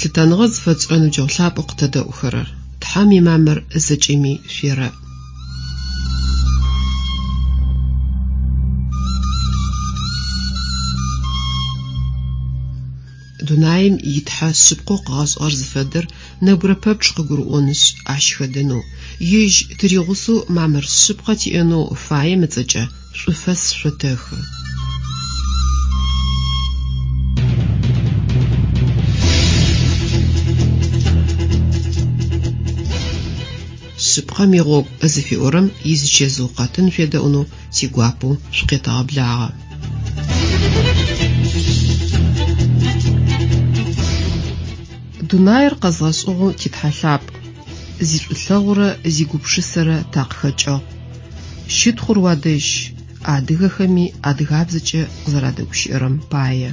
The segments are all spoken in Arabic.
Лъытаныгъэ зыфэцӏэрэну джэу лъапӏэу къытэдэӏухэрэр. Тхьам имамэр зэкӏэми шъуерэ. Дунаим итхьэ шъыпкъэу къыгъэшӏэгъэр зыфэдэр нэбгырэ пэпчъ къыгурыӏонышъ ащ хэдэнэу. Ежь тыригъусэу мамэр шъыпкъэ тиӏэнэу фаем ыцӏэкӏэ шӏуфэс шъотэхы. Шъыпкъэм игъогу зыфиӏорэм изычезыу къэтын шъуедэӏунэу тигуапэу шъукъетэгъэблагъэ. Дунаир къэзгъэшӏыгъэу титхьэлъапӏ. Зишӏулъэгъурэ зигупшысэрэ такъыхэкӏыгъ. Щытхъур уадэжь адыгэхэми адыгабзэкӏэ къызэрадэгущыӏэрэм пае.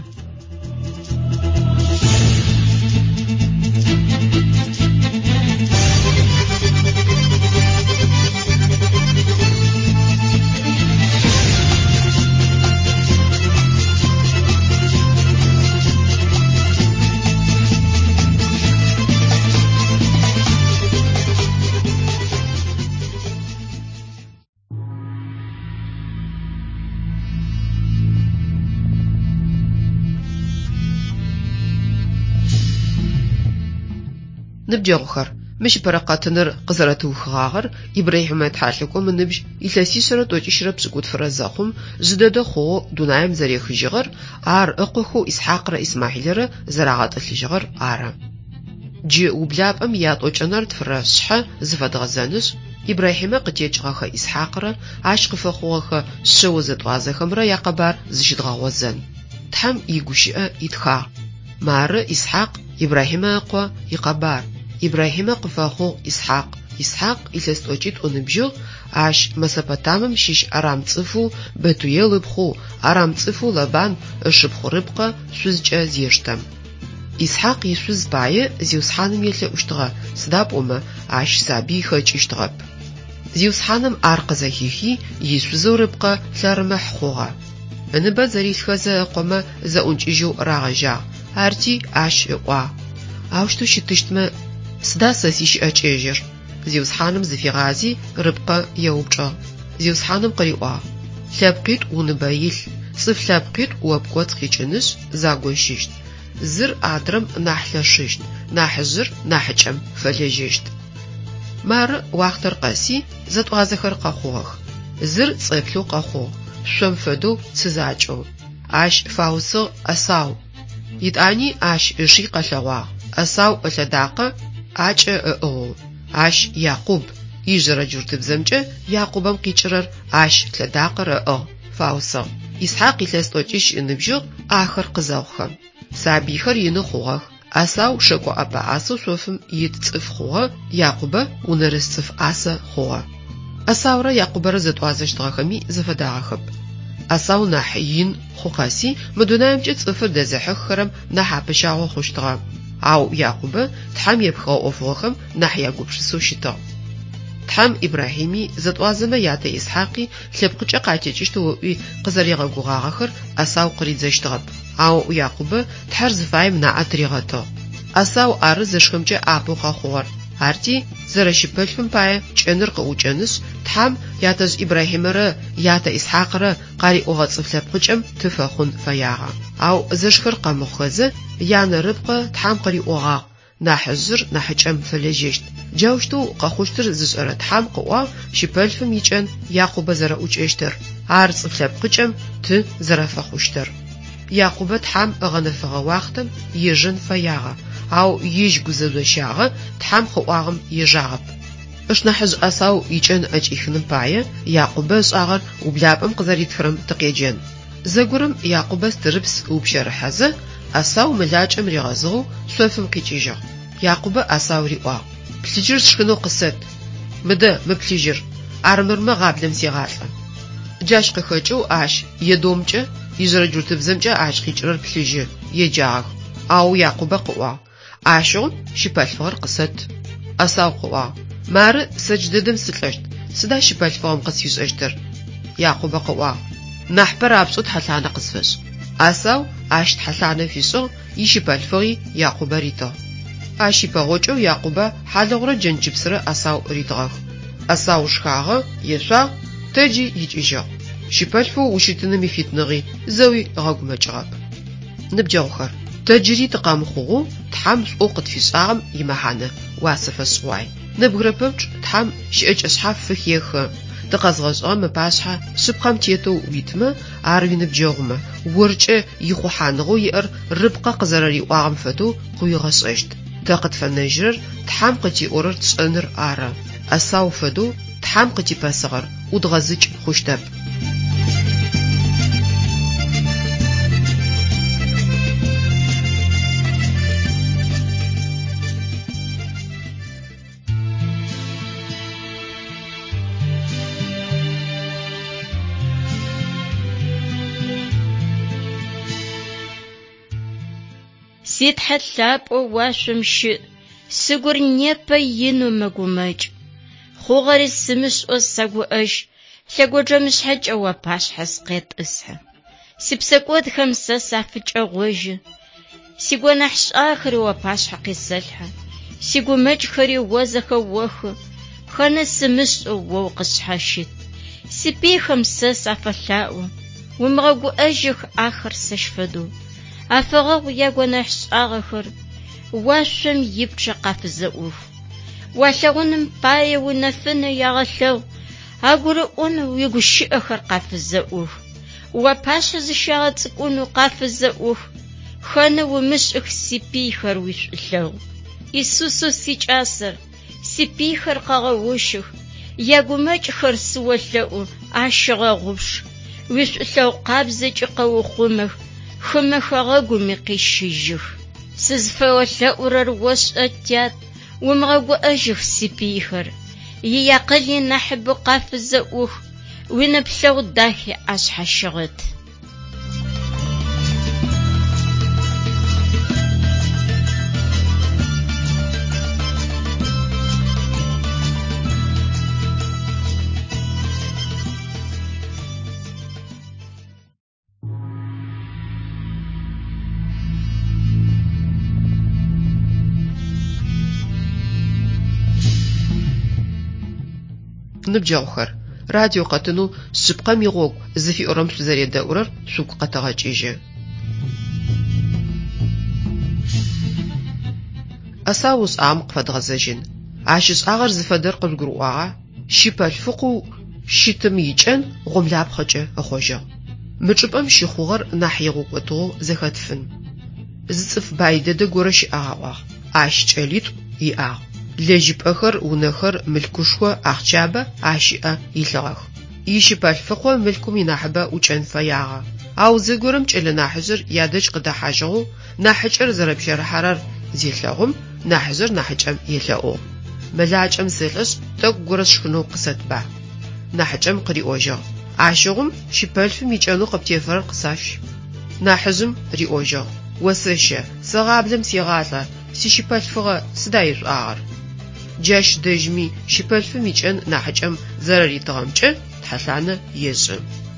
Ныбджэгъухэр, мыщ пэрэкъэтыныр къызэрэтыухыгъагъэр Ибрахьимэ тхьалъэкӏом ыныбжь илъэсишъэрэ тӏокӏищрэ пшӏыкӏутфырэ зэхъум жъыдэдэ хъугъэу дунаим зэрехыжьыгъэр ар ыкъохэу Исхьакърэ Исмаилърэ зэрагъэтӏылъыжьыгъэр ары. Джы ублапӏэм ятӏокӏэнэр тфырэ шъхьэ зыфэдгъэзэнышъ Ибрахьимэ къытекӏыгъэхэ Исхьакърэ ащ къыфэхъугъэхэ шъэо зэтӏуазэхэмрэ якъэбар зыщыдгъэгъозэн. Тхьам игущыӏэ итхагъ. Мары Исхьакъ, Ибрахьимэ ыкъо икъэбар. Ибрахьимэ къыфэхъугъ Исхьакъ. Исхьакъ илъэс тӏокӏитӏу ныбжьыгъ, ащ Месопотамым щыщ Арам цӏыфу Бетуел ыпхъу, Арам цӏыфу Лабан ышыпхъу рыбкъэ шъузкӏэ зештэ. Исхьакъ ишъуз пае Зиусхьаным елъэӏущтыгъэ, сыда пӏомэ ащ сабий хэкӏыщтыгъэп. Зиусхьаным ар къызэхихи ишъузэу рыбкъэ лъэрымыхь хъугъэ. Ыныбэ зэрилъхэзэ ыкъомэ зэӏункӏыжьыу рагъэжьагъ. Арти ащ ыӏуагъ. Аущтэу щытыщтмэ, сыда сэ сищыӏэкӏежьыр? Зиусхьаным зыфигъази рыбкъэ еупчӏыгъ. Зиусхьаным къыриӏуагъ: лъэпкъитӏу уныбэ илъ, цӏыф лъэпкъитӏу опкӏоцӏ къикӏынышъ загощыщт. Зыр адрэм нахь лъэшъыщт, нахьыжъыр нахьыкӏэм фэлэжьэщт. Мары уахътэр къэси зэтӏуазэхэр къэхъугъэх. Зыр цӏэплъэу къэхъугъ, шъом фэдэу цызакӏэу. Ащ фаусыгъ Эсау. Итӏани ащ ыши къэлъэгъуагъ. Эсау ылъэдакъэ, акӏэ ыӏыгъыу. Ащ Якъуб. Ижърэ джуртыбзэмкӏэ Якъубэм къикӏырэр ащ лъэдакъэр ыӏыгъ, фаусыгъ. Исхьакъ илъэс тӏокӏищ ыныбжьыгъ ахэр къызэхъухэм. Сабийхэр ины хъугъэх. Эсау шэкӏо ӏэпэ ӏасэу шъофым ит цӏыф хъугъэ, Якъубэ унэрыс цӏыф ӏасэ хъугъэ. Эсаурэ Якъубэрэ зэтӏуазэщтыгъэхэми зыфэдагъэхэп. Эсау нахь ин хъу къэси мы дунаимкӏэ цӏыфыр дэзыхьыххэрэм нахь апыщагъо хъущтыгъэ. Ау Якъубэ тхьам епхыгъэ ӏофыгъэхэм нахь ягупшысэу щытыгъ. Тхьам Ибрахьими зэтӏуазэмэ ятэ Исхьакъи лъэпкъыкӏэ къатекӏыщтэу ыӏуи къызэрегъэгугъагъэхэр Эсау къыридзэщтыгъэп. Ау Якъубэ тхьэр зыфаем наӏэ тыригъэтыгъ. Эсау ары зэшхэмкӏэ апэу къэхъугъэр. Арти зэрэщыпэлъым пае кӏэныр къыӏукӏэнышъ тхьам ятэжъ Ибрахьимэрэ ятэ Исхьакърэ къариӏогъэ цӏыф лъэпкъыкӏэм тыфэхъун фэягъэ. Ау зэшхэр къэмыхъухэзэ янэ рыбкъэ тхьам къыриӏогъагъ. Нахьыжъыр нахьыкӏэм фэлэжьэщт. Джаущтэу къэхъущтыр зышӏэрэ тхьам къыӏуагъ щыпэлъым икӏэн Якъубэ зэрэӏукӏэщтыр. Ар цӏыф лъэпкъыкӏэм ты зэрэфэхъущтыр. Якъубэ тхьам ыгъэнэфыгъэ уахътэм ежэн фэягъэ. Ау ижь гузэжъощагъэ тхьам хъуӏуагъым ежагъэп. Ышнахьыжъ Эсау икӏэн ӏэкӏихыным пае Якъубэ ышӏагъэр ублапӏэм къызэритхэрэм тыкъеджэн. Зэгорэм Якъубэ стырыпс ыупщэрыхьэзэ Эсау мылакӏэм ригъэзыгъэу шъофым къикӏыжьыгъ. Якъубэ Эсау риӏуагъ: плъыжьыр сшхынэу къысэт. Мыдэ мыплъыжьыр. Армырмэ гъаблэм сегъалӏэ. Джащ къыхэкӏэу ащ Едомкӏэ ижърэ джуртыбзэмкӏэ ащ къикӏырэр плъыжьы еджагъэх. Ау Якъубэ къыӏуагъ: ащыгъун щыпэлъфыгъэр къысэт. Эсау къыӏуагъ: мары сэ джыдэдэм сылӏэщт. Сыда щыпэлъфыгъэм къысфишӏэщтыр? Якъубэ къыӏуагъ: нахьпэр апшӏэу тхьэлъанэ къысфешӏ. Эсау ащ тхьэлъанэ фишӏыгъ, ищыпэлъфыгъи Якъубэ ритыгъ. Ащипэгъокӏэу Якъубэ хьалыгъурэ джэнджыпсырэ Асау ритыгъэх. Асау шхагъэ ешъуагъ тэджи икӏыжьыгъ. Щыпэлъфэу ущытыным ифитныгъи зэуи гъэгумэкӏыгъэп. Ныбджэгъухэр, тэджыри тыкъэмыхъугъу тхьам шӏоу къытфишӏагъэм имэхьанэ уасэфэшӏуай. Нэбгырэ пэпчӏ тхьам щыӏэкӏэ фых ехы. Тыкъэзгъэшӏыгъэм ыпашъхьэ шъыпкъэм тетэу уитмэ ар уиныбджэгъумэ, оркӏэ ихъухьаныгъэу иӏэр рыбкъэ къызэрэриӏуагъэм фэдэу къыуигъэшӏэщт. Тэ къытфэнэжьырэр тхьам къытиӏорэр тшӏэныр ары. Асау фэдэу тхьам къытипэсыгъэр ӏудгъэзыкӏ хъущтэп. Ситхьэ лъапӏо уашъом щыӏ, сыгур непэ ину мэгумэкӏ. Хъугъэри сымышӏо сэгуӏэжь, лъэгуэджэмышъхьэкӏэ уапашъхьэ сыкъетӏысхьэ. Сипсэкӏодхэм сэ сафыкӏэгъожьы. Сигуэнахь шӏахэри уапашъхьэ къесэлъхьэ. Сигумэкӏхэри о зэхэохы. Хэнэ сымышӏо о укъысшъхьащыт. Сипихэм сэ сафэлъаӏо. Умыгъэгуӏэжьых ахэр сэшфэдэу. Афэгъэгъу ягуэнахь шӏагъэхэр уашъом ипчъэ къафызэӏух. Уалъэгъуным пае унэфынэ ягъэлъэгъу, агурыӏон уигущыӏэхэр къафызэӏух. Уапашъэ зыщагъэцӏыкӏунэу къафызэӏух. Хэнэ умышӏых сипихэр уишӏулъэгъу. Исусу сикӏасэр, сипихэр къэгъэущых. Ягумэкӏхэр сыолъэӏу ащыгъэгъупш. Уишӏулъэгъу къабзэкӏи къэухъумэх. Хымэхэгъэгуми къищыжьых. Сызфэолъэӏурэр ошӏэтят, умыгъэгуӏэжьых сипихэр. Иакъыли нахьыбэу къафызэӏух, уинэплъэгъу дахи ӏашъхьащыгъэт. Ныбджэгъухэр, радио къэтыну шъыпкъэм игъогу зыфиӏорэм шъузэредэӏурэр шъугу къэтэгъэкӏыжьы. Асау ышӏагъэм къыфэдгъэзэжьын. Ащышӏагъэр зыфэдэр къызгурыӏуагъа? Щыпэлъфыкъу щытым икӏэн гъомлапхъэкӏэ ыхъожьыгъ. Мы чӏыпӏэм щыхъугъэр нахь игъукӏотыгъэу зэхэтфын. Зы цӏыф бай дэдэ горэ щыӏагъагъ. Ащ кӏэлитӏу иӏагъ. Лэжьыпӏэхэр, унэхэр, мылъкушхо, ахъчабэ ащыӏэ илъыгъэх. Ищыпэлъфыкъо мылъкум инахьыбэ ӏукӏэн фэягъэ. Ау зыгорэм кӏэлэ нахьыжъыр ядэжь къыдэхьажьыгъэу нахьыкӏэр зэрэпщэрыхьэрэр зелъэгъум, нахьыжъыр нахьыкӏэм елъэӏугъ. Мэлакӏэм зэлӏышӏ тӏэкӏу горэ сшхынэу къысэтба. Нахьыкӏэм къыриӏожьыгъ. Ащыгъум щыпэлъфым икӏэнэу къыптефэрэр къысащ. Нахьыжъым риӏожьыгъ. Осэщэ, сэгъаблэм сегъалӏэ, сищыпэлъфыгъэ сыда ишӏуагъэр? Джащ дэжьми щыпэлъфым икӏэн нахьыкӏэм зэрэритыгъэмкӏэ тхьэлъанэ ешӏы.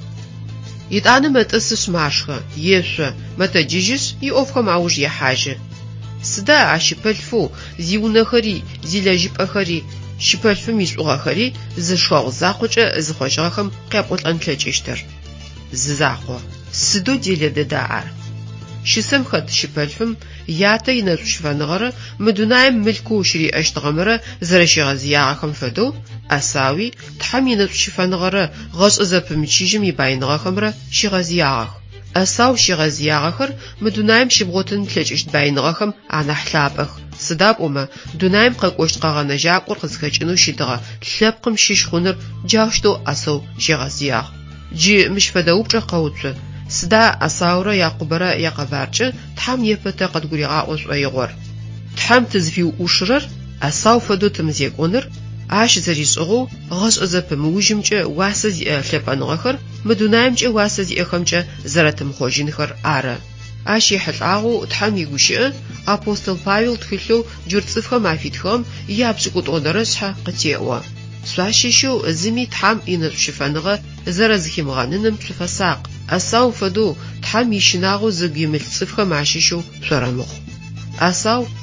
Итӏанэ мэтӏысышъ машхэ, ешъо, мэтэджыжьышъ иӏофхэм ауж ехьажьы. Сыда ащыпэлъфэу зиунэхэри, зилэжьыпӏэхэри, щыпэлъфым ишӏугъэхэри зышхэгъу закъокӏэ зыхъожьыгъэхэм къепӏолӏэн плъэкӏыщтыр. Зызакъо, сыдэу делэ дэда ар. Щысэм хэт щыпэлъфым ятэ инэшӏу щыфэныгъэрэ мы дунаим мылъкуу щыриӏэщтыгъэмэрэ зэрэщигъэзыягъэхэм фэдэу Асауи тхьэм инэшӏу щыфэныгъэрэ гъэшӏэ зэпымычыжьым ибайныгъэхэмрэ щигъэзыягъэх. Асау щигъэзыягъэхэр мы дунаим щыбгъотын плъэкӏыщт байныгъэхэм анахь лъапӏэх. Сыда пӏомэ дунаим къэкӏощт къэгъэнэжьакӏор къызхэкӏынэу щытыгъэ лъэпкъым щыщ хъуныр джаущтэу Асау щегъэзыягъ. Джы мыщ фэдэ упчӏэ къэуцу. Сыда Асаурэ Якъубэрэ якъэбаркӏэ тхьам непэ тэ къыдгуригъаӏо шӏоигъор? Тхьам тызфиуӏушырэр Асау фэдэу тымызекӏоныр ащ зэришӏыгъэу гъэшӏэ зэпымыужьымкӏэ уасэ зиӏэ лъэпӏэныгъэхэр мы дунаимкӏэ уасэ зиӏэхэмкӏэ зэрэтымыхъожьынхэр ары. Ащ ехьылӏагъэу тхьам игущыӏэ апостол Павел тхылъэу джур цӏыфхэм афитхэм япшӏыкӏутӏонэрэ шъхьэ къытеӏо. Шъуащэщэу зыми тхьам инэшӏу щыфэныгъэ зэрэзыхимыгъэныным шъуфэсакъ. Асау фэдэу тхьам ищынагъэу зыгу имылъ цӏыфхэм ащыщэу шъорэмыхъу. Асау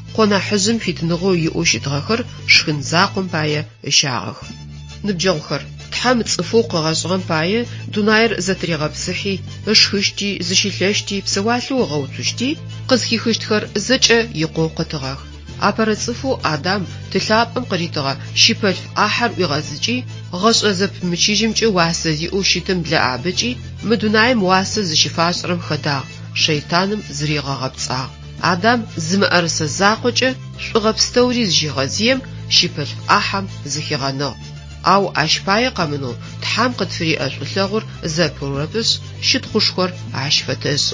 قونا حزم فيتنغو يؤشتغخر شخن زاقم باية إشاغخ نبجغخر تحام تصفوق غاشغن باية دوناير زتريغبسحي اشخشتي زشيلشتي بسوالو غوتوشتي قزخيخشتخر زجأ يقوقتغخ أبرصفو آدم تلابم قريتغا شيبلف آحر ويغازجي غش أزب مچيجمچ واسزيو شيتم بلا أبجي مدونايم واسز شفاشرم خدا شيطانم زريغا غبصا آدم زمأرس زاقوچ شغبستوري زجيغازيم شيبلف آحم زخيغانو أو أشباي قامنو تحام قد فري أشغلغور زابوربس شتخوشخور عشفتس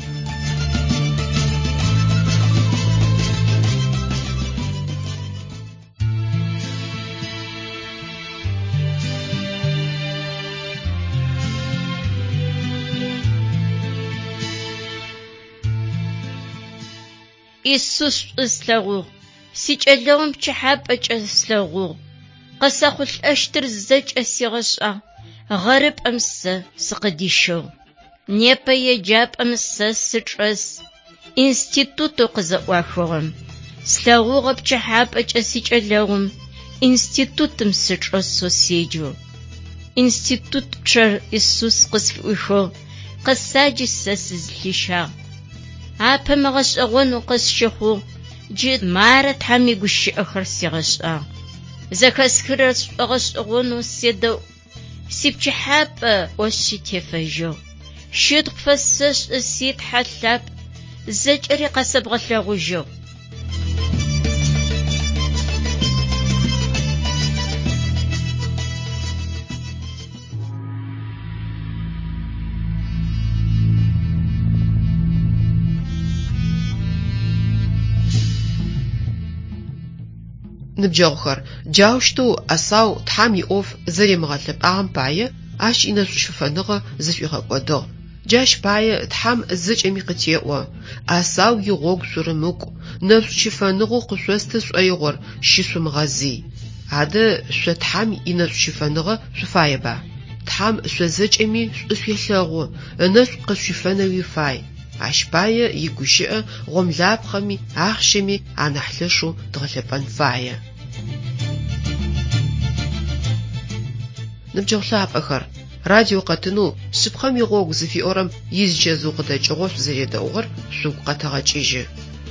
إيسوس إسلغو سيجلهم تحاب أجسلغو قسخل أشتر زج أسيغشأ غرب أمس سقديشو نيبا يجاب أمس سترس إنستيتوتو قزقواخوغم سلغو غب تحاب أجسيجلهم إنستيتوتم سترس سوسيجو إنستيتوت تشر إيسوس قسفوخو قساجي سسزليشا عابا مغش أغوانو قسشخو جيد مارت حامي قشي أخر سيغشأ زكاس كرس أغش أغوانو سيدو سيبتي حابة وشي تفجو شيد قفسش السيد حلاب زجري قسب غلغو جو نبجغخر جاوشتو أساو تحام يقوف زري مغلب أعم باية أش إنا شفنغ زفيغ قدو جاش باية تحام زج أمي قتيقوا أساو يغوغ سرموك نفس شفنغو قسوستس أيغور شسو مغازي هذا شو تحام إنا شفنغ شفاية با تحام شو زج أمي شفيغو نفس قسوفنوي فاي عشباية يقشئ غملاب خمي عخشمي عنحلشو تغلبان فاية نبجغ أخر راديو قتنو سبخم يغوغ زفي أورم يزجزو قدا جغوش زريد أغر سوق قطغة جيجي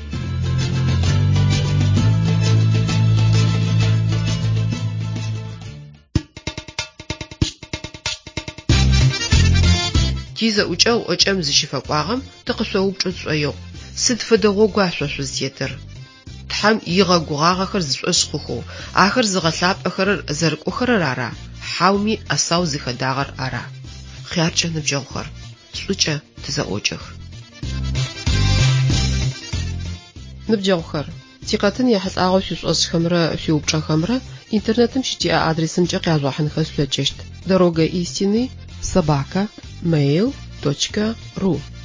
تيزا أوجاو أجام زشفا قواغم تقسوه بجوز أيو سد فدغو قواشوش زيتر تحام يغا قواغا خر زشوش خوخو آخر زغلاب أخرر زرق أخرر عرا حاومي أساو زيخا داغر عرا خيارجا نبجوخر سوچا تزا أوجخ نبجوخر تيقاتن يحس آغو شوش خمرا في وبجا خمرا интернетом شتيا адресом جا قيازوحن خسلجشت دорога истины @mail.ru